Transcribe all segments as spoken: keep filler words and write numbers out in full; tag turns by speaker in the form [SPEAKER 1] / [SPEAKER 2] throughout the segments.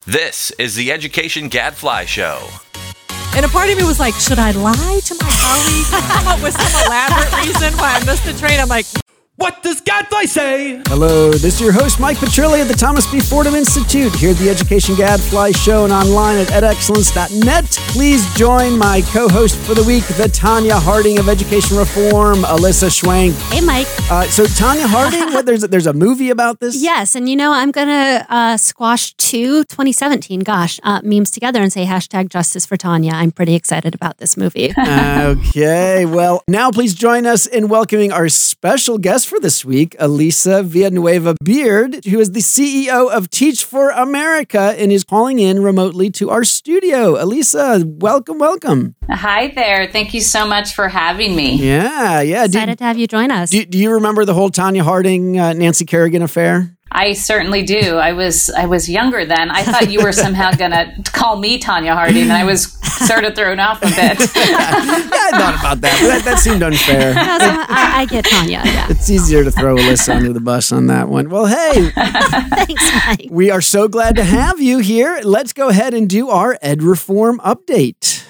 [SPEAKER 1] This is the Education Gadfly Show.
[SPEAKER 2] And a part of me was like, should I lie to my colleague and come up with some elaborate reason why I missed the train? I'm like,
[SPEAKER 3] what does Gadfly say?
[SPEAKER 4] Hello, this is your host, Mike Petrilli at the Thomas B. Fordham Institute, here at the Education Gadfly Show and online at ed excellence dot net. Please join my co-host for the week, the Tanya Harding of Education Reform, Alyssa Schwenk.
[SPEAKER 5] Hey, Mike.
[SPEAKER 4] Uh, so Tanya Harding, what, there's, a, there's a movie about this?
[SPEAKER 5] Yes, and you know, I'm going to uh, squash two twenty seventeen, gosh, uh, memes together and say hashtag justice for Tanya. I'm pretty excited about this movie.
[SPEAKER 4] Okay, well, now please join us in welcoming our special guest for this week, Elisa Villanueva Beard, who is the C E O of Teach for America and is calling in remotely to our studio. Elisa, welcome, welcome.
[SPEAKER 6] Hi there. Thank you so much for having me.
[SPEAKER 4] Yeah, yeah.
[SPEAKER 5] Excited
[SPEAKER 4] do,
[SPEAKER 5] to have you join us.
[SPEAKER 4] Do, do you remember the whole Tanya Harding, uh, Nancy Kerrigan affair?
[SPEAKER 6] I certainly do. I was I was younger then. I thought you were somehow going to call me Tanya Harding, and I was sort of thrown off a bit.
[SPEAKER 4] yeah, I thought about that, but that, that seemed unfair.
[SPEAKER 5] No, so I, I get Tanya, yeah.
[SPEAKER 4] It's easier to throw Alyssa under the bus on that one. Well, hey.
[SPEAKER 5] Thanks, Mike.
[SPEAKER 4] We are so glad to have you here. Let's go ahead and do our Ed Reform update.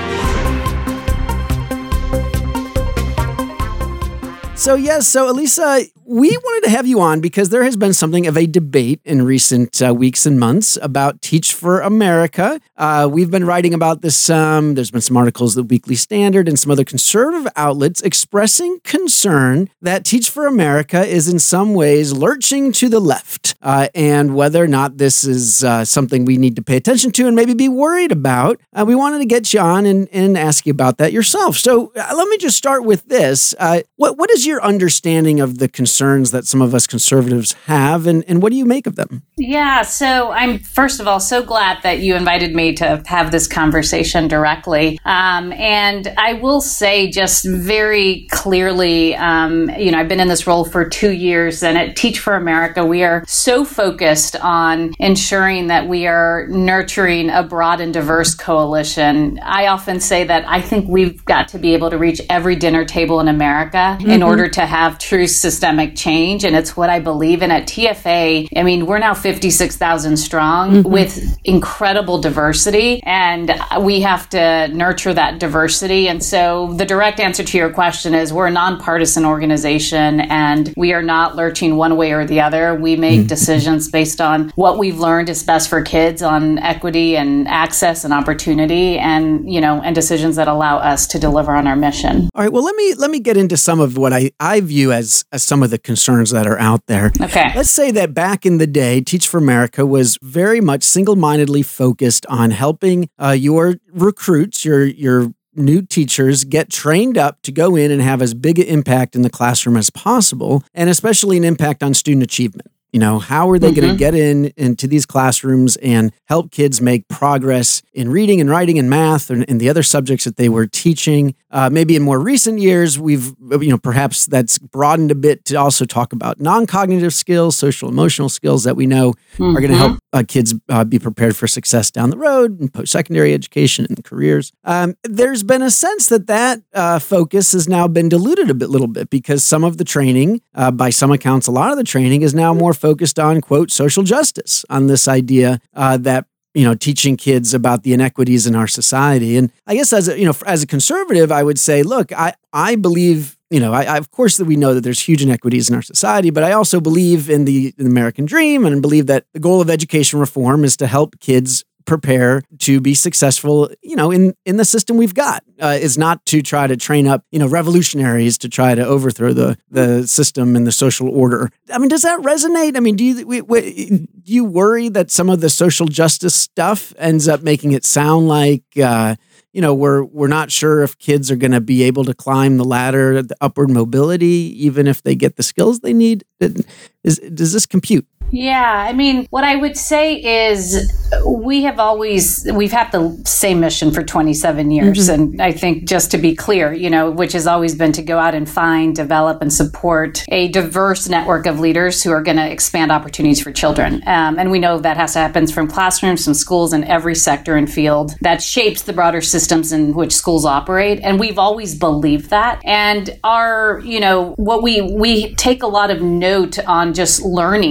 [SPEAKER 4] So yes, so Elisa, we wanted to have you on because there has been something of a debate in recent uh, weeks and months about Teach for America. Uh, we've been writing about this. Um, there's been some articles, the Weekly Standard, and some other conservative outlets expressing concern that Teach for America is in some ways lurching to the left, uh, and whether or not this is uh, something we need to pay attention to and maybe be worried about. Uh, we wanted to get you on and, and ask you about that yourself. So uh, let me just start with this. Uh, what what is your understanding of the concerns that some of us conservatives have, and, and what do you make of them?
[SPEAKER 6] Yeah, so I'm, first of all, so glad that you invited me to have this conversation directly. Um, and I will say just very clearly, um, you know, I've been in this role for two years, and at Teach for America, we are so focused on ensuring that we are nurturing a broad and diverse coalition. I often say that I think we've got to be able to reach every dinner table in America mm-hmm. in order to have true systemic change. And it's what I believe in at T F A. I mean, we're now fifty-six thousand strong mm-hmm. with incredible diversity, and we have to nurture that diversity. And so the direct answer to your question is we're a nonpartisan organization, and we are not lurching one way or the other. We make mm-hmm. decisions based on what we've learned is best for kids on equity and access and opportunity, and, you know, and decisions that allow us to deliver on our mission.
[SPEAKER 4] All right. Well, let me let me get into some of what I, I view as, as some of the concerns that are out there.
[SPEAKER 6] Okay.
[SPEAKER 4] Let's say that back in the day, Teach for America was very much single-mindedly focused on helping uh, your recruits, your your new teachers get trained up to go in and have as big an impact in the classroom as possible, and especially an impact on student achievement. You know, how are they mm-hmm. going to get in into these classrooms and help kids make progress in reading and writing and math and, and the other subjects that they were teaching? Uh, maybe in more recent years, we've, you know, perhaps that's broadened a bit to also talk about non-cognitive skills, social emotional skills that we know mm-hmm. are going to help uh, kids uh, be prepared for success down the road in post-secondary education and careers. Um, there's been a sense that that uh, focus has now been diluted a bit, little bit, because some of the training, uh, by some accounts, a lot of the training is now more focused on, quote, social justice, on this idea uh, that, you know, teaching kids about the inequities in our society. And I guess as a, you know, as a conservative, I would say, look, I, I believe, you know, I, I of course that we know that there's huge inequities in our society, but I also believe in the, in the American dream and believe that the goal of education reform is to help kids prepare to be successful, you know, in, in the system we've got, uh, is not to try to train up, you know, revolutionaries to try to overthrow the, the system and the social order. I mean, does that resonate? I mean, do you, we, we, do you worry that some of the social justice stuff ends up making it sound like, uh, you know, we're we're not sure if kids are going to be able to climb the ladder, the upward mobility, even if they get the skills they need? Is, does this compute?
[SPEAKER 6] Yeah, I mean, what I would say is we have always, we've had the same mission for twenty-seven years. Mm-hmm. And I think just to be clear, you know, which has always been to go out and find, develop, and support a diverse network of leaders who are going to expand opportunities for children. Um, and we know that has to happen from classrooms, from schools, in every sector and field that shapes the broader systems in which schools operate. And we've always believed that. And our, you know, what we, we take a lot of note on just learning and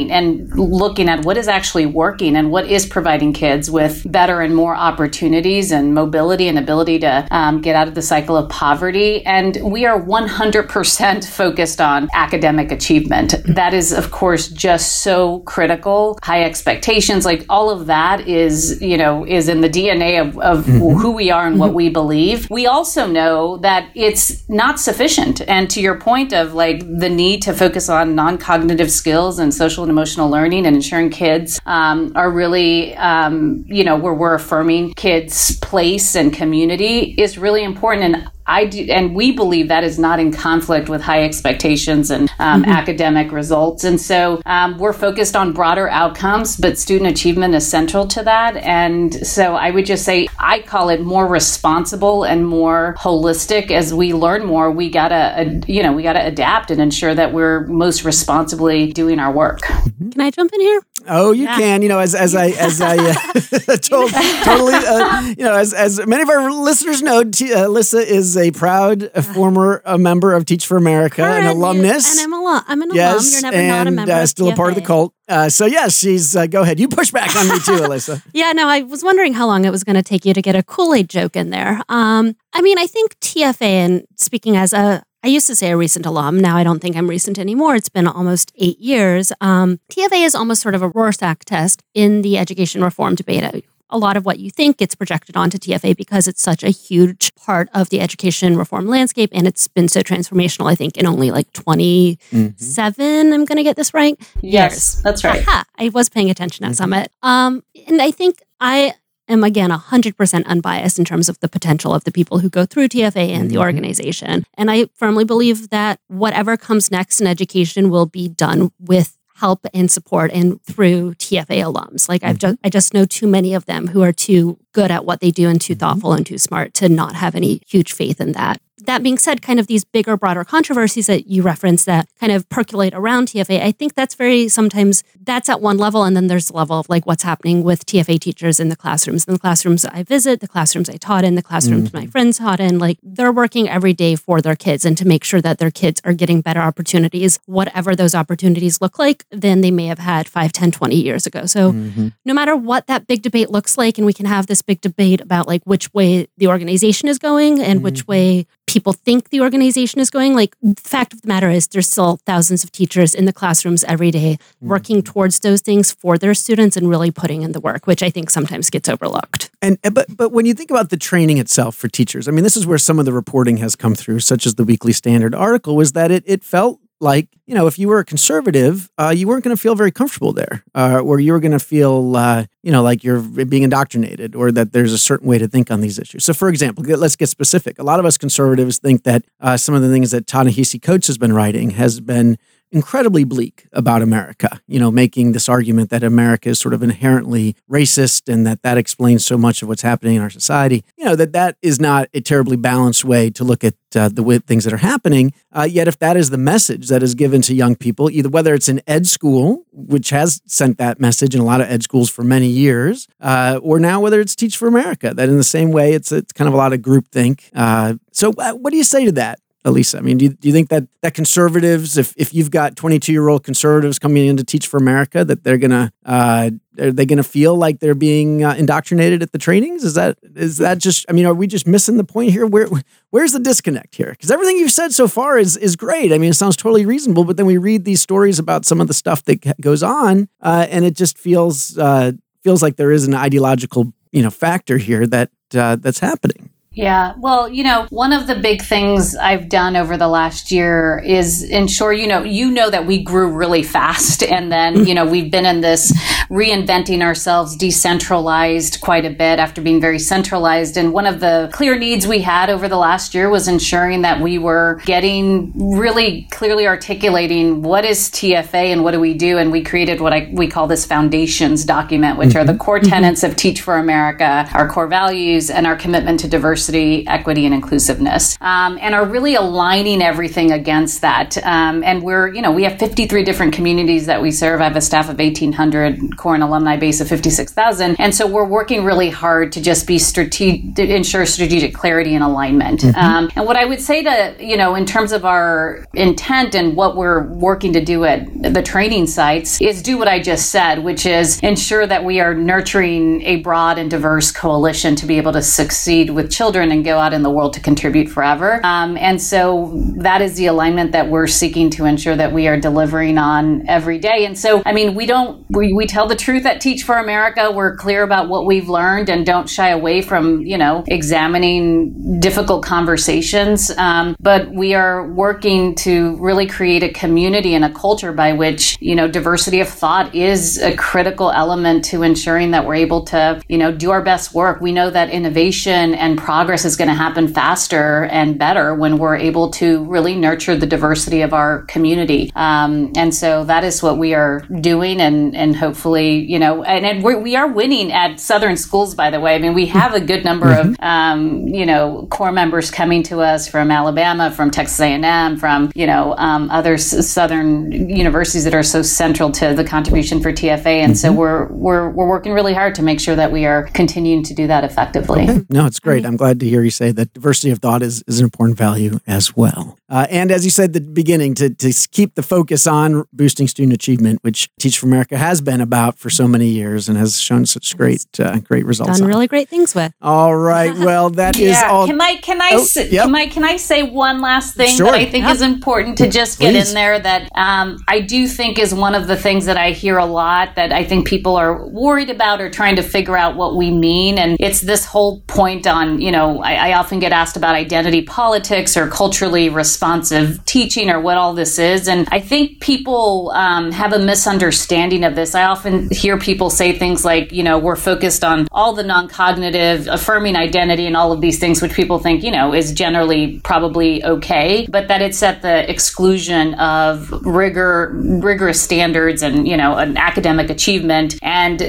[SPEAKER 6] looking at what is actually working and what is providing kids with better and more opportunities and mobility and ability to um, get out of the cycle of poverty. And we are one hundred percent focused on academic achievement. That is, of course, just so critical. High expectations, like all of that is, you know, is in the D N A of, of mm-hmm. who we are and what we believe. We also know that it's not sufficient. And to your point of like the need to focus on non-cognitive skills and social and emotional learning and ensuring kids um, are really, um, you know, where we're affirming kids' place and community is really important. And I do, and we believe that is not in conflict with high expectations and um, mm-hmm. academic results. And so um, we're focused on broader outcomes, but student achievement is central to that. And so I would just say I call it more responsible and more holistic. As we learn more, we gotta, uh, you know, we gotta adapt and ensure that we're most responsibly doing our work.
[SPEAKER 5] Can I jump in here?
[SPEAKER 4] Oh, you yeah. can. You know, as as I as I uh, told totally, uh, you know, as as many of our listeners know, T- uh, Alyssa is a proud uh, former uh, member of Teach for America,
[SPEAKER 5] Correct.
[SPEAKER 4] an alumnus.
[SPEAKER 5] And I'm, alum- I'm an
[SPEAKER 4] yes,
[SPEAKER 5] alum. You're never
[SPEAKER 4] and,
[SPEAKER 5] not a member
[SPEAKER 4] uh,
[SPEAKER 5] of
[SPEAKER 4] still
[SPEAKER 5] T F A.
[SPEAKER 4] a part of the cult. Uh, so yes, she's. Uh, go ahead. You push back on me too, Alyssa.
[SPEAKER 5] Yeah, no, I was wondering how long it was going to take you to get a Kool-Aid joke in there. Um, I mean, I think T F A, and speaking as a I used to say a recent alum. Now I don't think I'm recent anymore. It's been almost eight years. Um, T F A is almost sort of a Rorschach test in the education reform debate. A lot of what you think gets projected onto T F A because it's such a huge part of the education reform landscape, and it's been so transformational, I think, in only like twenty-seven, mm-hmm. I'm going to get this right?
[SPEAKER 6] Yes,
[SPEAKER 5] years.
[SPEAKER 6] That's right.
[SPEAKER 5] Aha, I was paying attention at mm-hmm. Summit. Um, and I think I... am, again, one hundred percent unbiased in terms of the potential of the people who go through T F A and mm-hmm. the organization. And I firmly believe that whatever comes next in education will be done with help and support and through T F A alums. Like mm-hmm. I've just, I just know too many of them who are too good at what they do and too mm-hmm. thoughtful and too smart to not have any huge faith in that. That being said, kind of these bigger, broader controversies that you referenced that kind of percolate around T F A, I think that's very, sometimes that's at one level, and then there's the level of like what's happening with T F A teachers in the classrooms. In the classrooms I visit, the classrooms I taught in, the classrooms mm-hmm. my friends taught in, like they're working every day for their kids and to make sure that their kids are getting better opportunities, whatever those opportunities look like, than they may have had five, ten, twenty years ago. So mm-hmm. no matter what that big debate looks like, and we can have this big debate about like which way the organization is going and mm-hmm. which way people think the organization is going. Like, the fact of the matter is there's still thousands of teachers in the classrooms every day working mm-hmm. towards those things for their students and really putting in the work, which I think sometimes gets overlooked.
[SPEAKER 4] And but but when you think about the training itself for teachers, I mean, this is where some of the reporting has come through, such as the Weekly Standard article, was that it it felt like, you know, if you were a conservative, uh, you weren't going to feel very comfortable there, uh, or you were going to feel, uh, you know, like you're being indoctrinated, or that there's a certain way to think on these issues. So, for example, let's get specific. A lot of us conservatives think that uh, some of the things that Ta-Nehisi Coates has been writing has been incredibly bleak about America, you know, making this argument that America is sort of inherently racist and that that explains so much of what's happening in our society. You know, that that is not a terribly balanced way to look at uh, the way things that are happening. Uh, yet if that is the message that is given to young people, either whether it's in ed school, which has sent that message in a lot of ed schools for many years, uh, or now whether it's Teach for America, that in the same way, it's, it's kind of a lot of groupthink. Uh, so uh, what do you say to that, Elisa? I mean, do you, do you think that that conservatives, if if you've got twenty-two-year-old conservatives coming in to Teach for America, that they're gonna uh, are they gonna feel like they're being uh, indoctrinated at the trainings? Is that is that just? I mean, are we just missing the point here? Where where's the disconnect here? Because everything you've said so far is is great. I mean, it sounds totally reasonable, but then we read these stories about some of the stuff that goes on, uh, and it just feels uh, feels like there is an ideological, you know, factor here that uh, that's happening.
[SPEAKER 6] Yeah. Well, you know, one of the big things I've done over the last year is ensure, you know, you know that we grew really fast. And then, you know, we've been in this reinventing ourselves, decentralized quite a bit after being very centralized. And one of the clear needs we had over the last year was ensuring that we were getting really clearly articulating what is T F A and what do we do. And we created what I, we call this foundations document, which mm-hmm. are the core tenets of Teach for America, our core values, and our commitment to diversity diversity, equity, and inclusiveness, um, and are really aligning everything against that. Um, and we're, you know, we have fifty-three different communities that we serve. I have a staff of eighteen hundred, core and alumni base of fifty-six thousand. And so we're working really hard to just be strategic, to ensure strategic clarity and alignment. Mm-hmm. Um, and what I would say to, you know, in terms of our intent and what we're working to do at the training sites is do what I just said, which is ensure that we are nurturing a broad and diverse coalition to be able to succeed with children and go out in the world to contribute forever. Um, and so that is the alignment that we're seeking to ensure that we are delivering on every day. And so, I mean, we don't, we, we tell the truth at Teach for America. We're clear about what we've learned and don't shy away from, you know, examining difficult conversations. Um, but we are working to really create a community and a culture by which, you know, diversity of thought is a critical element to ensuring that we're able to, you know, do our best work. We know that innovation and progress is going to happen faster and better when we're able to really nurture the diversity of our community. Um, and so that is what we are doing. And, and hopefully, you know, and, and we're, we are winning at Southern schools, by the way. I mean, we have a good number of, um, you know, core members coming to us from Alabama, from Texas A and M, from, you know, um, other s- Southern universities that are so central to the contribution for T F A. And mm-hmm. so we're, we're, we're working really hard to make sure that we are continuing to do that effectively.
[SPEAKER 4] Okay. No, it's great. I'm glad to hear you say that diversity of thought is, is an important value as well. Uh, and as you said at the beginning, to, to keep the focus on boosting student achievement, which Teach for America has been about for so many years and has shown such great uh, great results.
[SPEAKER 5] Done
[SPEAKER 4] on.
[SPEAKER 5] really great things with.
[SPEAKER 4] All right. Well, that
[SPEAKER 6] yeah.
[SPEAKER 4] is all.
[SPEAKER 6] Can I can I
[SPEAKER 4] oh,
[SPEAKER 6] s-
[SPEAKER 4] yep.
[SPEAKER 6] can I can I say one last thing
[SPEAKER 4] Sure.
[SPEAKER 6] that I think
[SPEAKER 4] yep.
[SPEAKER 6] is important to just get
[SPEAKER 4] Please.
[SPEAKER 6] in there that um, I do think is one of the things that I hear a lot that I think people are worried about or trying to figure out what we mean. And it's this whole point on, you know, I, I often get asked about identity politics or culturally responsive teaching or what all this is. And I think people um, have a misunderstanding of this. I often hear people say things like, you know, we're focused on all the non-cognitive, affirming identity and all of these things, which people think, you know, is generally probably okay, but that it's at the exclusion of rigor, rigorous standards and, you know, an academic achievement. And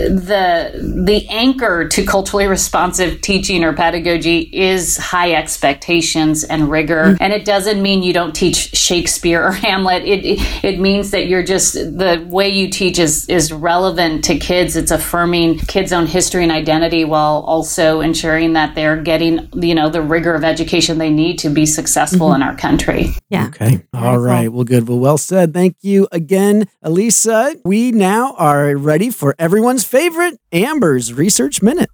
[SPEAKER 6] the the anchor to culturally responsive teaching or pedagogy is high expectations and rigor. Mm-hmm. And it doesn't mean you don't teach Shakespeare or Hamlet. It, it it means that you're just, the way you teach is is relevant to kids. It's affirming kids' own history and identity while also ensuring that they're getting, you know, the rigor of education they need to be successful mm-hmm. in our country.
[SPEAKER 5] Yeah.
[SPEAKER 4] Okay. All right. Well, good. Well, well said. Thank you again, Elisa. We now are ready for everyone's favorite, Amber's Research Minute.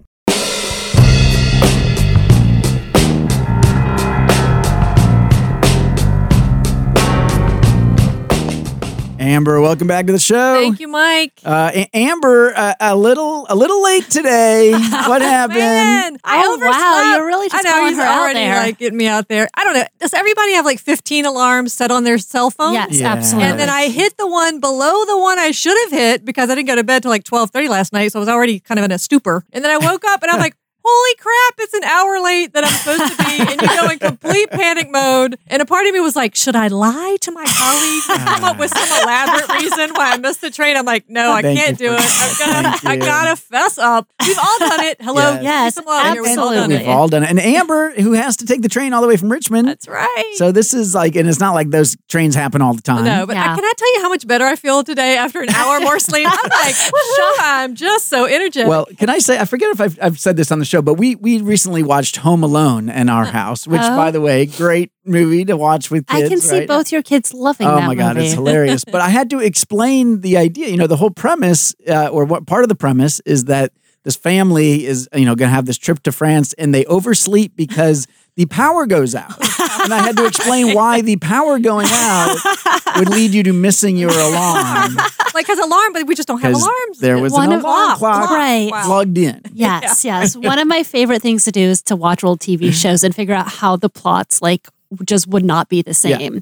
[SPEAKER 4] Amber, welcome back to the show.
[SPEAKER 2] Thank you, Mike.
[SPEAKER 4] Uh, A- Amber, uh, a little, a little late today. What happened?
[SPEAKER 2] Man, I
[SPEAKER 5] Oh,
[SPEAKER 2] overslept.
[SPEAKER 5] wow, you're really just
[SPEAKER 2] I know,
[SPEAKER 5] calling
[SPEAKER 2] he's
[SPEAKER 5] her out
[SPEAKER 2] already
[SPEAKER 5] there.
[SPEAKER 2] like getting me out there. I don't know. Does everybody have like fifteen alarms set on their cell phone?
[SPEAKER 5] Yes,
[SPEAKER 4] Yeah.
[SPEAKER 5] absolutely.
[SPEAKER 2] And then I hit the one below the one I should have hit because I didn't go to bed till like twelve thirty last night, so I was already kind of in a stupor. And then I woke up and I'm like, holy crap, it's an hour late that I'm supposed to be. And you go in complete panic mode. And a part of me was like, should I lie to my colleagues and come up with some elaborate reason why I missed the train? I'm like, no, I
[SPEAKER 4] Thank
[SPEAKER 2] can't
[SPEAKER 4] you
[SPEAKER 2] do
[SPEAKER 4] for-
[SPEAKER 2] it. I've got
[SPEAKER 4] Thank
[SPEAKER 2] I
[SPEAKER 4] you.
[SPEAKER 2] gotta fess up. We've all done it. Hello.
[SPEAKER 4] Yes.
[SPEAKER 5] Yes,
[SPEAKER 2] Peace and love. We've all done
[SPEAKER 5] absolutely.
[SPEAKER 2] it.
[SPEAKER 4] We've all done it. And Amber, who has to take the train all the way from Richmond.
[SPEAKER 2] That's right.
[SPEAKER 4] So this is like, and it's not like those trains happen all the time.
[SPEAKER 2] No, but I,
[SPEAKER 5] Yeah.
[SPEAKER 2] can I tell you how much better I feel today after an hour more sleep? I'm like, woohoo, I'm just so energetic.
[SPEAKER 4] Well, can I say, I forget if I've, I've said this on the show, but we we recently watched Home Alone in our house, which,
[SPEAKER 5] Oh.
[SPEAKER 4] by the way, great movie to watch with kids.
[SPEAKER 5] I can see
[SPEAKER 4] right?
[SPEAKER 5] both your kids loving
[SPEAKER 4] Oh
[SPEAKER 5] that
[SPEAKER 4] my God,
[SPEAKER 5] movie.
[SPEAKER 4] it's hilarious. But I had to explain the idea. You know, the whole premise, uh, or what part of the premise is that this family is, you know, going to have this trip to France and they oversleep because the power goes out. And I had to explain why the power going out would lead you to missing your alarm.
[SPEAKER 2] like, because alarm, but we just don't have
[SPEAKER 4] 'Cause
[SPEAKER 2] alarms.
[SPEAKER 4] there was
[SPEAKER 5] One
[SPEAKER 4] an
[SPEAKER 5] of-
[SPEAKER 4] alarm clock
[SPEAKER 5] Right.
[SPEAKER 2] Wow.
[SPEAKER 4] plugged in.
[SPEAKER 5] Yes, yes. One of my favorite things to do is to watch old T V shows and figure out how the plots like just would not be the same.
[SPEAKER 2] Oh.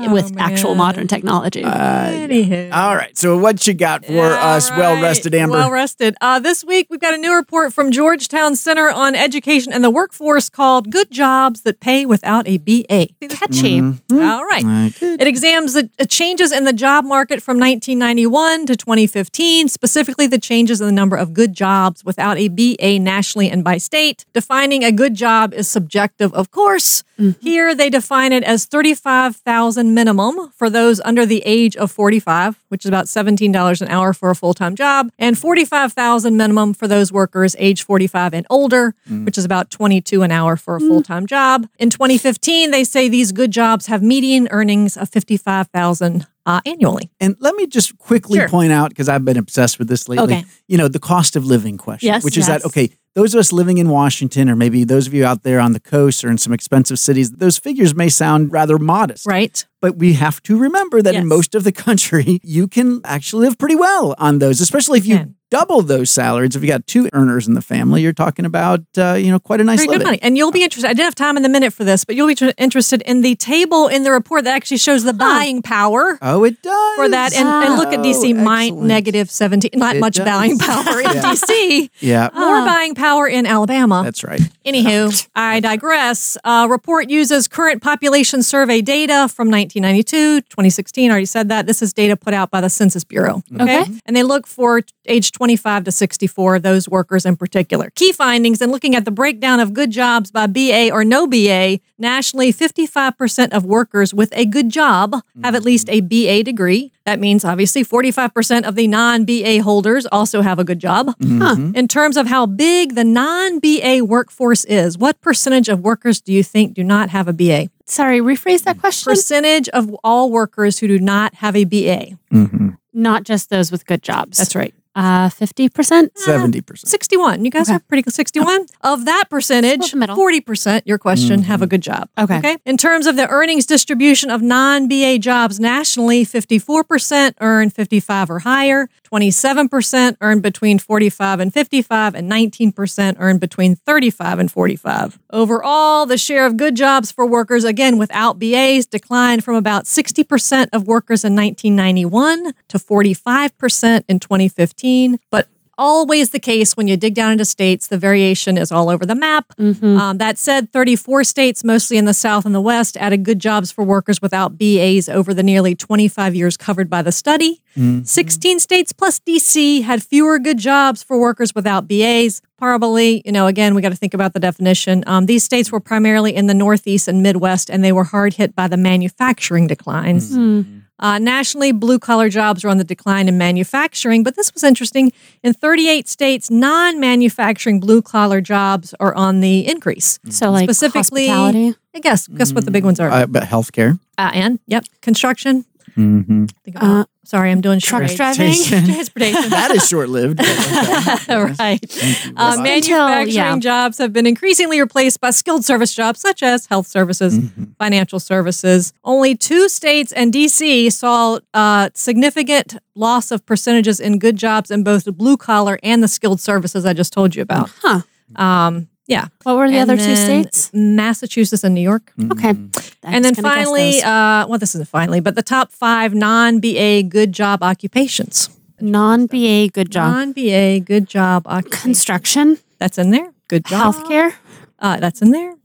[SPEAKER 5] with actual
[SPEAKER 2] man.
[SPEAKER 5] modern technology.
[SPEAKER 4] Uh,
[SPEAKER 2] Anywho.
[SPEAKER 4] All right. So what you got for us,
[SPEAKER 2] All
[SPEAKER 4] well
[SPEAKER 2] right.
[SPEAKER 4] rested, Amber?
[SPEAKER 2] Well rested. Uh, this week, we've got a new report from Georgetown Center on Education and the Workforce called Good Jobs That Pay Without a B A.
[SPEAKER 5] Catchy.
[SPEAKER 2] All right.
[SPEAKER 4] Okay.
[SPEAKER 2] It examines the uh, changes in the job market from nineteen ninety-one to twenty fifteen, specifically the changes in the number of good jobs without a B A nationally and by state. Defining a good job is subjective, of course.
[SPEAKER 5] Mm-hmm.
[SPEAKER 2] Here, they define it as thirty-five thousand dollars minimum for those under the age of forty-five, which is about seventeen dollars an hour for a full-time job, and forty-five thousand dollars minimum for those workers age forty-five and older,
[SPEAKER 4] Mm.
[SPEAKER 2] which is about twenty-two dollars an hour for a full-time job. In twenty fifteen, they say these good jobs have median earnings of fifty-five thousand dollars uh, annually.
[SPEAKER 4] And let me just quickly
[SPEAKER 2] Sure.
[SPEAKER 4] point out, because I've been obsessed with this lately,
[SPEAKER 2] Okay.
[SPEAKER 4] you know, the cost of living question,
[SPEAKER 5] Yes,
[SPEAKER 4] which is
[SPEAKER 5] yes.
[SPEAKER 4] that, okay, those of us living in Washington, or maybe those of you out there on the coast or in some expensive cities, those figures may sound rather modest.
[SPEAKER 2] Right.
[SPEAKER 4] But we have to remember that
[SPEAKER 2] Yes.
[SPEAKER 4] in most of the country, you can actually live pretty well on those, especially if you
[SPEAKER 2] can.
[SPEAKER 4] double those salaries. If you got two earners in the family, you're talking about, uh, you know, quite a nice
[SPEAKER 2] Very
[SPEAKER 4] living.
[SPEAKER 2] good money. And you'll be interested. I didn't have time in the minute for this, but you'll be tr- interested in the table in the report that actually shows the buying power
[SPEAKER 4] Oh, it does.
[SPEAKER 2] for that. And, and look at D C,
[SPEAKER 4] Oh,
[SPEAKER 2] min-
[SPEAKER 4] excellent.
[SPEAKER 2] negative seventeen. Not
[SPEAKER 4] It
[SPEAKER 2] much
[SPEAKER 4] does.
[SPEAKER 2] buying power in
[SPEAKER 4] Yeah.
[SPEAKER 2] D C.
[SPEAKER 4] Yeah,
[SPEAKER 2] More
[SPEAKER 5] Ah.
[SPEAKER 2] buying power in Alabama.
[SPEAKER 4] that's right.
[SPEAKER 2] Anywho, I digress. Uh, report uses current population survey data from nineteen ninety-two, twenty sixteen. Already said that. This is data put out by the Census Bureau. Okay.
[SPEAKER 5] Okay.
[SPEAKER 2] And they look for age twenty-five to sixty-four, those workers in particular. Key findings in looking at the breakdown of good jobs by B A or no B A, nationally, fifty-five percent of workers with a good job have at least a B A degree. That means obviously forty-five percent of the non-B A holders also have a good job. Huh. In terms of how big the non-B A workforce is, what percentage of workers do you think do not have a B A?
[SPEAKER 5] Sorry, rephrase that question.
[SPEAKER 2] Percentage of all workers who do not have a B A.
[SPEAKER 4] Mm-hmm.
[SPEAKER 5] Not just those with good jobs.
[SPEAKER 2] That's right.
[SPEAKER 5] Uh, fifty percent?
[SPEAKER 4] seventy percent.
[SPEAKER 2] sixty-one. You guys
[SPEAKER 5] Okay.
[SPEAKER 2] are pretty good. sixty-one. Of that percentage,
[SPEAKER 5] Split the middle.
[SPEAKER 2] forty percent, your question, have a good job.
[SPEAKER 5] Okay.
[SPEAKER 2] Okay. In terms of the earnings distribution of non-B A jobs nationally, fifty-four percent earn fifty-five or higher, twenty-seven percent earn between forty-five and fifty-five, and nineteen percent earn between thirty-five and forty-five. Overall, the share of good jobs for workers, again, without B As, declined from about sixty percent of workers in nineteen ninety-one to forty-five percent in twenty fifteen. But always the case when you dig down into states, the variation is all over the map.
[SPEAKER 5] Mm-hmm.
[SPEAKER 2] Um, that said, thirty-four states, mostly in the South and the West, added good jobs for workers without B As over the nearly twenty-five years covered by the study.
[SPEAKER 4] Mm-hmm.
[SPEAKER 2] sixteen states plus D C had fewer good jobs for workers without B As. Probably, you know, again, we got to think about the definition. Um, these states were primarily in the Northeast and Midwest, and they were hard hit by the manufacturing declines.
[SPEAKER 5] Mm.
[SPEAKER 2] Uh, nationally, blue-collar jobs are on the decline in manufacturing, but this was interesting. In thirty-eight states, non-manufacturing blue-collar jobs are on the increase.
[SPEAKER 5] So, like,
[SPEAKER 2] Specifically-
[SPEAKER 5] hospitality?
[SPEAKER 2] I guess, guess what the big ones are?
[SPEAKER 4] Uh, but healthcare.
[SPEAKER 2] Uh, and, yep, construction.
[SPEAKER 4] Mm-hmm.
[SPEAKER 2] Think about,
[SPEAKER 5] Uh,
[SPEAKER 2] sorry, I'm doing
[SPEAKER 5] truck
[SPEAKER 2] charades.
[SPEAKER 5] driving?
[SPEAKER 2] Transportation.
[SPEAKER 4] That is short-lived. but okay.
[SPEAKER 2] Right. Uh,
[SPEAKER 5] Until-
[SPEAKER 2] manufacturing
[SPEAKER 5] yeah.
[SPEAKER 2] jobs have been increasingly replaced by skilled service jobs such as health services,
[SPEAKER 4] Mhm.
[SPEAKER 2] financial services. Only two states and D C saw uh, significant loss of percentages in good jobs in both the blue collar and the skilled services I just told you about.
[SPEAKER 5] Huh.
[SPEAKER 2] Um, yeah.
[SPEAKER 5] What were the
[SPEAKER 2] And
[SPEAKER 5] other two
[SPEAKER 2] then
[SPEAKER 5] states?
[SPEAKER 2] Massachusetts and New York.
[SPEAKER 5] Okay.
[SPEAKER 2] And then finally, uh, well, this isn't finally, but the top five non-B A good job occupations.
[SPEAKER 5] non-B A good job.
[SPEAKER 2] Non-B A good job occupations.
[SPEAKER 5] Construction,
[SPEAKER 2] That's in there. Good job.
[SPEAKER 5] healthcare,
[SPEAKER 2] Uh, that's in there.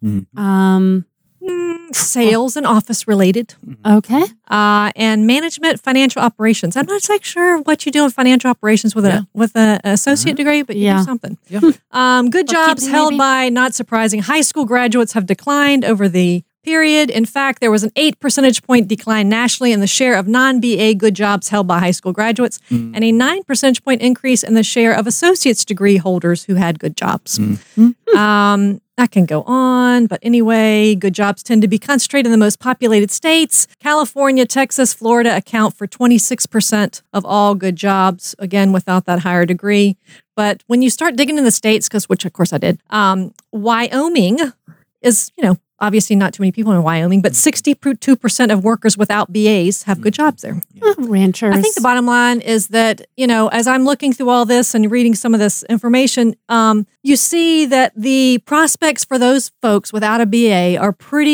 [SPEAKER 5] um,
[SPEAKER 2] Sales and office related.
[SPEAKER 5] okay.
[SPEAKER 2] Uh, and management, financial operations. I'm not like sure what you do in financial operations with a with a, an associate degree, but you
[SPEAKER 5] Yeah.
[SPEAKER 2] do something.
[SPEAKER 4] Yeah.
[SPEAKER 2] Um, good jobs
[SPEAKER 5] Bookkeeping,
[SPEAKER 2] held
[SPEAKER 5] maybe?
[SPEAKER 2] by, not surprising, high school graduates have declined over the period. In fact, there was an eight percentage point decline nationally in the share of non-B A good jobs held by high school graduates, and a nine percentage point increase in the share of associate's degree holders who had good jobs. Um, that can go on, but anyway, good jobs tend to be concentrated in the most populated states. California, Texas, Florida account for twenty-six percent of all good jobs, again, without that higher degree. But when you start digging in the states, because which of course I did, um, Wyoming is, you know, obviously not too many people in Wyoming, but sixty-two percent of workers without B As have good jobs there.
[SPEAKER 5] Oh, ranchers.
[SPEAKER 2] I think the bottom line is that, you know, as I'm looking through all this and reading some of this information, um, you see that the prospects for those folks without a B A are pretty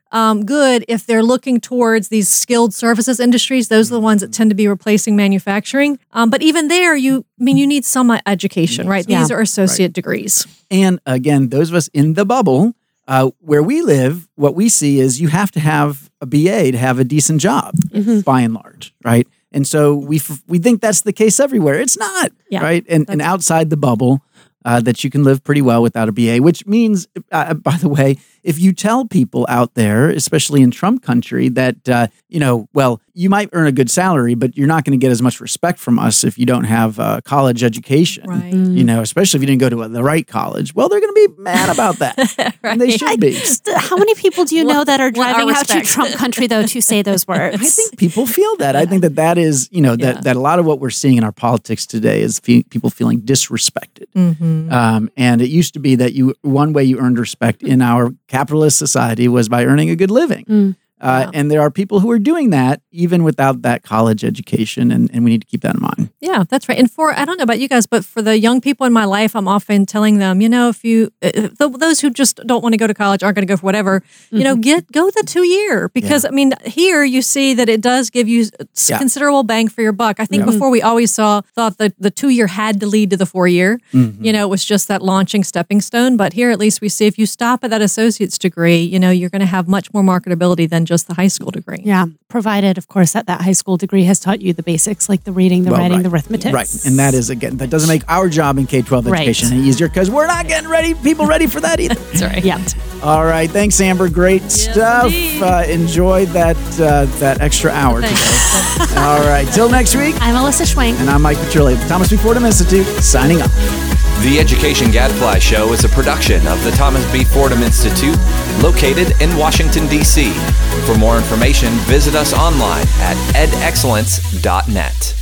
[SPEAKER 2] um, good if they're looking towards these skilled services industries. Those are the ones that tend to be replacing manufacturing. Um, but even there, you I mean, you need some education, right?
[SPEAKER 5] Yeah.
[SPEAKER 2] These are associate degrees.
[SPEAKER 4] And again, those of us in the bubble, uh, where we live, what we see is you have to have a B A to have a decent job,
[SPEAKER 5] Mhm.
[SPEAKER 4] by and large, right? And so we f- we think that's the case everywhere. It's not,
[SPEAKER 2] Yeah,
[SPEAKER 4] right? And, and outside the bubble, uh, that you can live pretty well without a B A, which means, uh, by the way, if you tell people out there, especially in Trump country, that, uh, you know, well, you might earn a good salary, but you're not going to get as much respect from us if you don't have a college education,
[SPEAKER 2] Right.
[SPEAKER 4] you know, especially if you didn't go to a, the right college. Well, they're going to be mad about that. And they should be.
[SPEAKER 5] How many people do you know that are
[SPEAKER 2] Want our
[SPEAKER 5] driving out to
[SPEAKER 2] respect.
[SPEAKER 5] Trump country, though, to say those words?
[SPEAKER 4] I think people feel that. I think that that is, you know, that,
[SPEAKER 2] Yeah.
[SPEAKER 4] that a lot of what we're seeing in our politics today is fe- people feeling disrespected.
[SPEAKER 2] Mm-hmm.
[SPEAKER 4] Um, and it used to be that you one way you earned respect in our capitalist society was by earning a good living.
[SPEAKER 5] Mm.
[SPEAKER 4] Uh,
[SPEAKER 2] Yeah.
[SPEAKER 4] And there are people who are doing that even without that college education, and, and we need to keep that in mind.
[SPEAKER 2] Yeah, that's right. And for, I don't know about you guys, but for the young people in my life, I'm often telling them, you know, if you, if the, those who just don't want to go to college, aren't going to go for whatever, you know, get, go the two year. Because, I mean, here you see that it does give you s-
[SPEAKER 4] Yeah.
[SPEAKER 2] considerable bang for your buck. I think
[SPEAKER 4] Yeah.
[SPEAKER 2] before we always saw, thought that the two year had to lead to the four year.
[SPEAKER 4] Mhm.
[SPEAKER 2] You know, it was just that launching stepping stone. But here, at least we see if you stop at that associate's degree, you know, you're going to have much more marketability than just the high school degree.
[SPEAKER 5] Yeah, provided, of course, that that high school degree has taught you the basics, like the reading, the
[SPEAKER 4] Well,
[SPEAKER 5] writing,
[SPEAKER 4] right.
[SPEAKER 5] the arithmetic.
[SPEAKER 4] Right. And that is, again, that doesn't make our job in K twelve
[SPEAKER 5] Right.
[SPEAKER 4] education any easier because we're not getting ready, people ready for that either.
[SPEAKER 2] That's right.
[SPEAKER 5] Yeah.
[SPEAKER 4] All right. Thanks, Amber. Great stuff.
[SPEAKER 2] indeed.
[SPEAKER 4] Uh, enjoy that, uh, that extra hour
[SPEAKER 2] Thanks.
[SPEAKER 4] today. All right. Till next week.
[SPEAKER 5] I'm Alyssa Schwenk.
[SPEAKER 4] And I'm Mike Petrilli of the Thomas B. Fordham Institute, signing off.
[SPEAKER 1] The Education Gadfly Show is a production of the Thomas B. Fordham Institute, located in Washington, D C For more information, visit us online at ed excellence dot net.